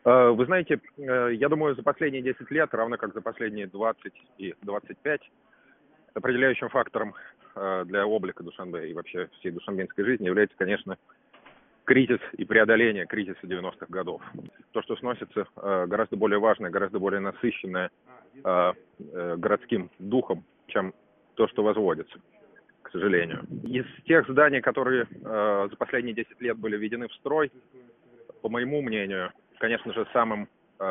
Вы знаете, я думаю, за последние 10 лет, равно как за последние 20 и 25, определяющим фактором для облика Душанбе и вообще всей душанбенской жизни является, конечно, кризис и преодоление кризиса 90-х годов. То, что сносится, гораздо более важное, гораздо более насыщенное городским духом, чем то, что возводится, к сожалению. Из тех зданий, которые за последние 10 лет были введены в строй, по моему мнению, конечно же, самым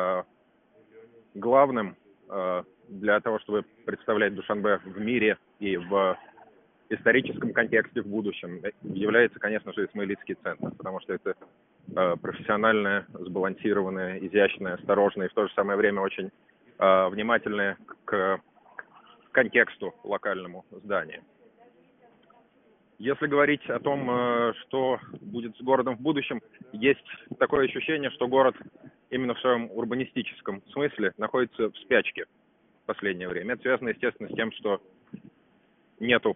главным для того, чтобы представлять Душанбе в мире и в историческом контексте в будущем, является, конечно же, Исмаилитский центр, потому что это профессиональное, сбалансированное, изящное, осторожное и в то же самое время очень внимательное к контексту локальному здание. Если говорить о том, что будет с городом в будущем, есть такое ощущение, что город именно в своем урбанистическом смысле находится в спячке в последнее время. Это связано, естественно, с тем, что нету,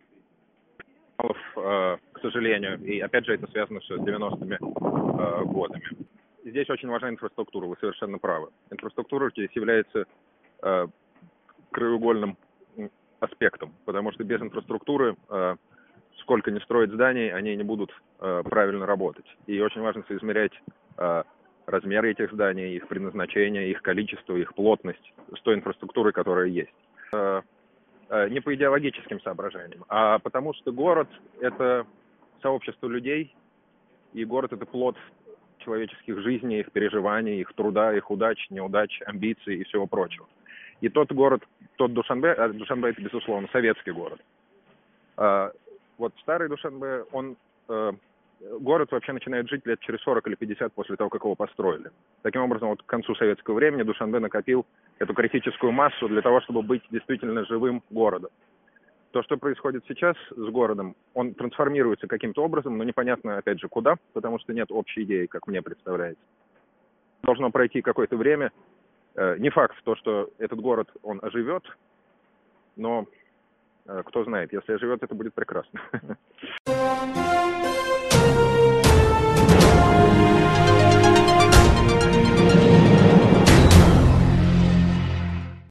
к сожалению, и опять же это связано с 90-ми годами. Здесь очень важна инфраструктура, вы совершенно правы. Инфраструктура здесь является краеугольным аспектом, потому что без инфраструктуры сколько ни строить зданий, они не будут правильно работать. И очень важно соизмерять размеры этих зданий, их предназначение, их количество, их плотность с той инфраструктурой, которая есть. Не по идеологическим соображениям, а потому что город – это сообщество людей, и город – это плод человеческих жизней, их переживаний, их труда, их удач, неудач, амбиций и всего прочего. И тот город, тот Душанбе, Душанбе – это, безусловно, советский город. Вот старый Душанбе, город вообще начинает жить лет через 40 или 50 после того, как его построили. Таким образом, вот к концу советского времени Душанбе накопил эту критическую массу для того, чтобы быть действительно живым городом. То, что происходит сейчас с городом, он трансформируется каким-то образом, но непонятно, опять же, куда, потому что нет общей идеи, как мне представляется. Должно пройти какое-то время. Не факт, что этот город, он оживет, но кто знает, если оживет, это будет прекрасно.